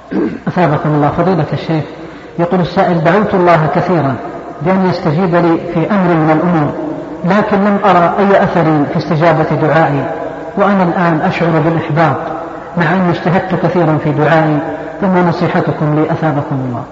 أثابكم الله فضيلة الشيخ. يقول السائل: دعوت الله كثيرا بأن يستجيب لي في أمر من الأمور، لكن لم أرى أي أثر في استجابة دعائي، وأنا الآن أشعر بالإحباط مع أن اجتهدت كثيرا في دعائي، فما نصيحتكم لي أثابكم الله؟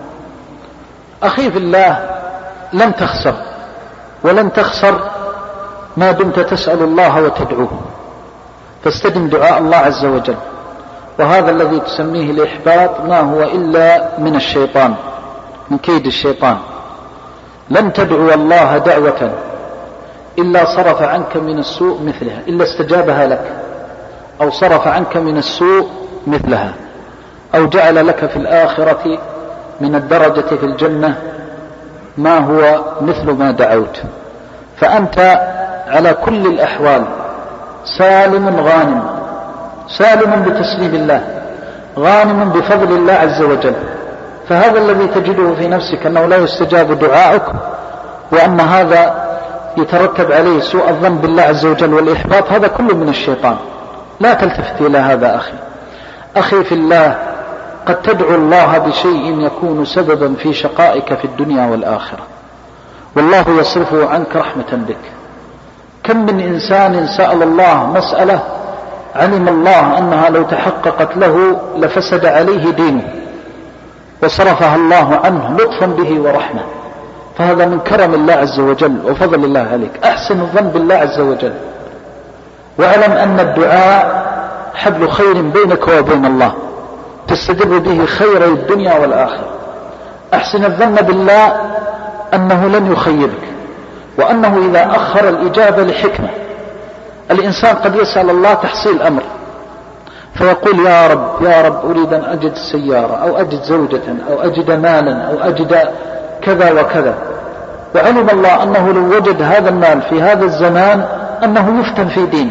أخي في الله، لن تخسر ولن تخسر ما دمت تسأل الله وتدعوه، فاستدم دعاء الله عز وجل. وهذا الذي تسميه الإحباط ما هو إلا من الشيطان، من كيد الشيطان. لن تدعو الله دعوة إلا صرف عنك من السوء مثلها، إلا استجابها لك، أو صرف عنك من السوء مثلها، أو جعل لك في الآخرة من الدرجة في الجنة ما هو مثل ما دعوت. فأنت على كل الأحوال سالم غانم، سالم بتسليم الله، غانم بفضل الله عز وجل. فهذا الذي تجده في نفسك أنه لا يستجاب دعائك، وأن هذا يترتب عليه سوء الظن بالله عز وجل والإحباط، هذا كله من الشيطان. لا تلتفت إلى هذا أخي في الله. قد تدعو الله بشيء يكون سببا في شقائك في الدنيا والآخرة، والله يصرفه عنك رحمة بك. كم من إنسان سأل الله مسألة علم الله أنها لو تحققت له لفسد عليه دينه، وصرفها الله عنه لطفا به ورحمة. فهذا من كرم الله عز وجل وفضل الله عليك. أحسن الظن بالله عز وجل، واعلم أن الدعاء حبل خير بينك وبين الله، تستدر به خير الدنيا والآخرة. أحسن الظن بالله أنه لن يخيبك، وأنه إذا أخر الإجابة لحكمة. الإنسان قد يسأل الله تحصيل أمر فيقول: يا رب أريد أن أجد السيارة، أو أجد زوجة، أو أجد مالا، أو أجد كذا وكذا، وعلم الله أنه لو وجد هذا المال في هذا الزمان أنه يفتن في دينه،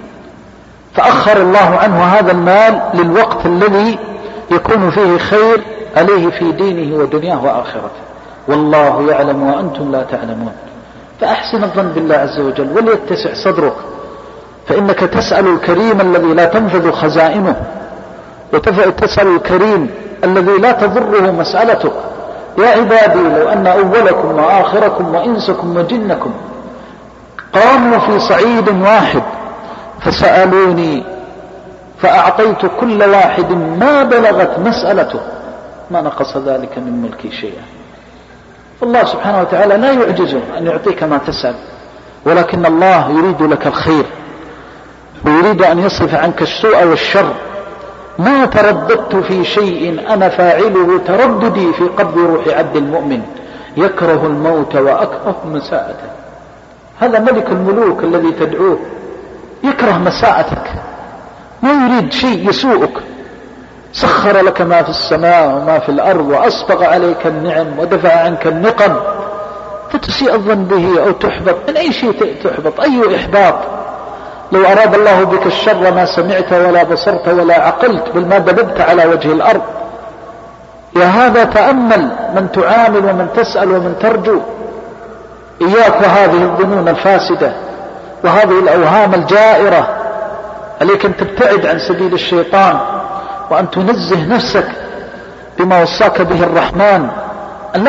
فأخر الله عنه هذا المال للوقت الذي يكون فيه خير عليه في دينه ودنياه وآخرته، والله يعلم وأنتم لا تعلمون. فأحسن الظن بالله عز وجل وليتسع صدرك، فإنك تسأل الكريم الذي لا تنفذ خزائنه، وتسأل الكريم الذي لا تضره مسألتك. يا عبادي لو أن أولكم وآخركم وإنسكم وجنكم قاموا في صعيد واحد فسألوني فأعطيت كل واحد ما بلغت مسألته ما نقص ذلك من ملكي شيئا. الله سبحانه وتعالى لا يعجزه أن يعطيك ما تسأل، ولكن الله يريد لك الخير، ويريد أن يصرف عنك السوء والشر. ما ترددت في شيء أنا فاعله ترددي في قبض روح عبد المؤمن، يكره الموت وأكره مساءته. هذا ملك الملوك الذي تدعوه يكره مساءتك، ما يريد شيء يسوءك. سخر لك ما في السماء وما في الأرض، وأسبغ عليك النعم ودفع عنك النقم، فتسيء الظن به أو تحبط. من أي شيء تحبط؟ أي إحباط؟ لو أراد الله بك الشر ما سمعت ولا بصرت ولا عقلت، بل ما دببت على وجه الأرض. يا هذا تأمل من تعامل ومن تسأل ومن ترجو. إياك وهذه الظنون الفاسدة وهذه الأوهام الجائرة. عليك أن تبتعد عن سبيل الشيطان، وأن تنزه نفسك بما وصاك به الرحمن، أن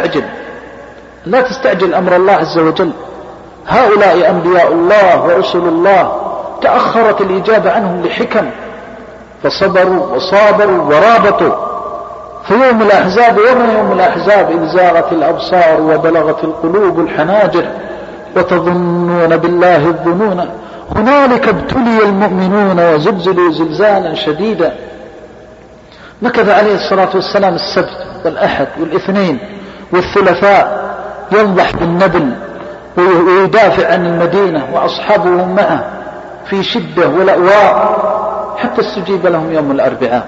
لا تستعجل أمر الله عز وجل. هؤلاء أنبياء الله ورسل الله تأخرت الإجابة عنهم لحكم، فصبروا وصابروا ورابطوا. فيوم الأحزاب وما يوم الأحزاب إذ زاغت الأبصار وبلغت القلوب الحناجر وتظنون بالله الظنون هنالك ابتلي المؤمنون وزلزلوا زلزالا شديدا. مكث عليه الصلاة والسلام السبت والأحد والاثنين والثلاثاء ينضح بالنبل ويدافع عن المدينة، وأصحابه معه في شدة ولأواء، حتى استجيب لهم يوم الأربعاء.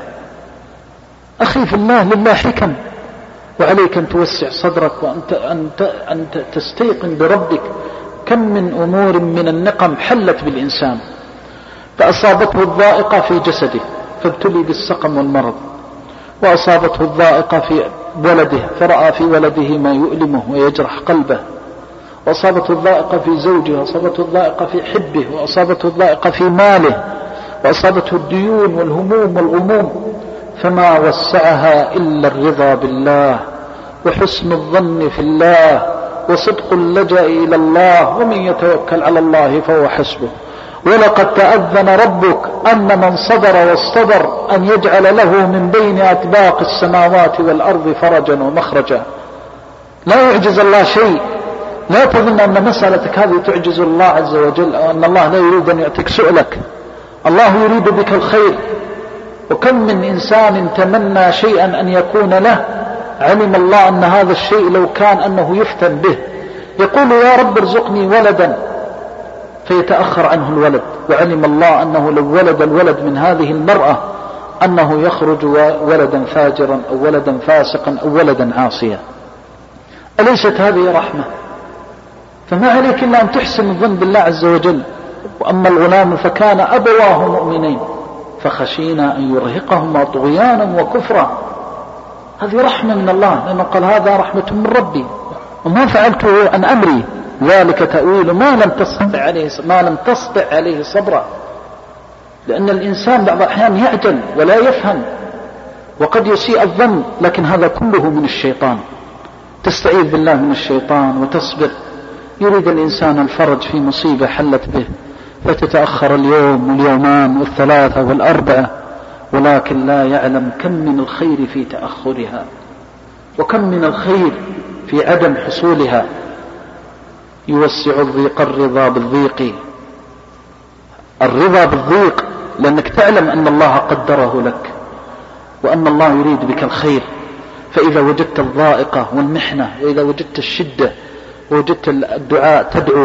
أخي في الله، لله حكم، وعليك أن توسع صدرك وأن تستيقن بربك. كم من أمور من النقم حلت بالإنسان، فأصابته الضائقة في جسده فابتلي بالسقم والمرض، وأصابته الضائقة في ولده فرأى في ولده ما يؤلمه ويجرح قلبه، وأصابته الضائقة في زوجه، وأصابته الضائقة في حبه، وأصابته الضائقة في ماله، وأصابته الديون والهموم والغموم. فما وسعها إلا الرضا بالله وحسن الظن في الله وصدق اللجأ إلى الله، ومن يتوكل على الله فهو حسبه. ولقد تأذن ربك أن من صبر واصطبر أن يجعل له من بين أطباق السماوات والأرض فرجا ومخرجا. لا يعجز الله شيء. لا تظن أن مسألتك هذه تعجز الله عز وجل، أو أن الله لا يريد أن يعطيك سؤلك. الله يريد بك الخير. وكم من إنسان تمنى شيئا أن يكون له، علم الله أن هذا الشيء لو كان أنه يفتن به يقول يا رب ارزقني ولدا، فيتأخر عنه الولد، وعلم الله أنه لو ولد الولد من هذه المرأة أنه يخرج ولدا فاجرا أو ولدا فاسقا أو ولدا عاصيا. أليست هذه رحمة؟ فما عليك إلا أن تحسن الظن بالله عز وجل. وأما الغلام فكان أبواه مؤمنين فخشينا أن يرهقهما طغيانا وكفرا. هذه رحمة من الله، لأنه قال هذا رحمة من ربي وما فعلته عن أمري، ذلك تأويل ما لم تستطع عليه صبرا. لأن الإنسان بعض الأحيان يعجل ولا يفهم وقد يسيء الظن، لكن هذا كله من الشيطان. تستعيذ بالله من الشيطان وتصبر. يريد الإنسان الفرج في مصيبة حلت به فتتأخر اليوم واليومان والثلاثة والأربعة، ولكن لا يعلم كم من الخير في تأخرها وكم من الخير في عدم حصولها. يوسع الضيق الرضا بالضيق. الرضا بالضيق لأنك تعلم أن الله قدره لك وأن الله يريد بك الخير. فإذا وجدت الضائقة والمحنة وإذا وجدت الشدة ووجدت الدعاء تدعو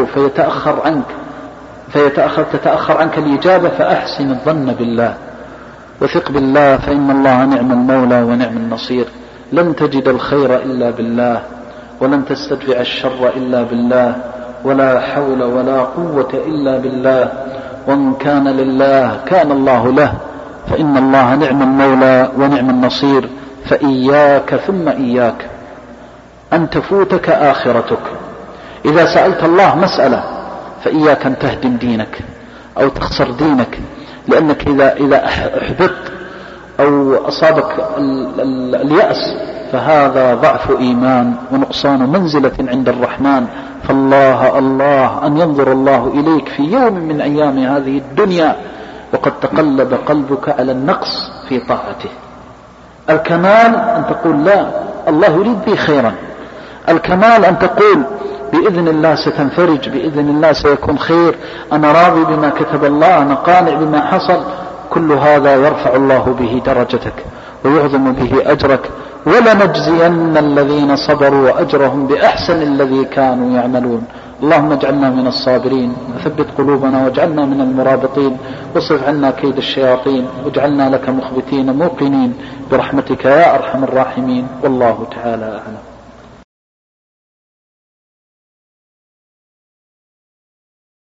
تتأخر عنك الإجابة، فأحسن الظن بالله وثق بالله، فإن الله نعم المولى ونعم النصير. لن تجد الخير إلا بالله، ولن تستدفع الشر إلا بالله، ولا حول ولا قوة إلا بالله. وإن كان لله كان الله له، فإن الله نعم المولى ونعم النصير. فإياك ثم إياك أن تفوتك آخرتك. إذا سألت الله مسألة فإياك أن تهدم دينك أو تخسر دينك، لأنك إذا أحبطت أو أصابك اليأس فهذا ضعف إيمان ونقصان منزلة عند الرحمن. فالله أن ينظر الله إليك في يوم من أيام هذه الدنيا وقد تقلب قلبك على النقص في طاعته. الكمال أن تقول لا، الله يريد بي خيرا. الكمال أن تقول بإذن الله ستنفرج، بإذن الله سيكون خير، أنا راضي بما كتب الله، أنا قانع بما حصل. كل هذا يرفع الله به درجتك ويعظم به أجرك. ولنجزين الذين صبروا أجرهم بأحسن الذي كانوا يعملون. اللهم اجعلنا من الصابرين وثبت قلوبنا واجعلنا من المرابطين، واصرف عنا كيد الشياطين واجعلنا لك مخبتين موقنين برحمتك يا أرحم الراحمين. والله تعالى أعلم.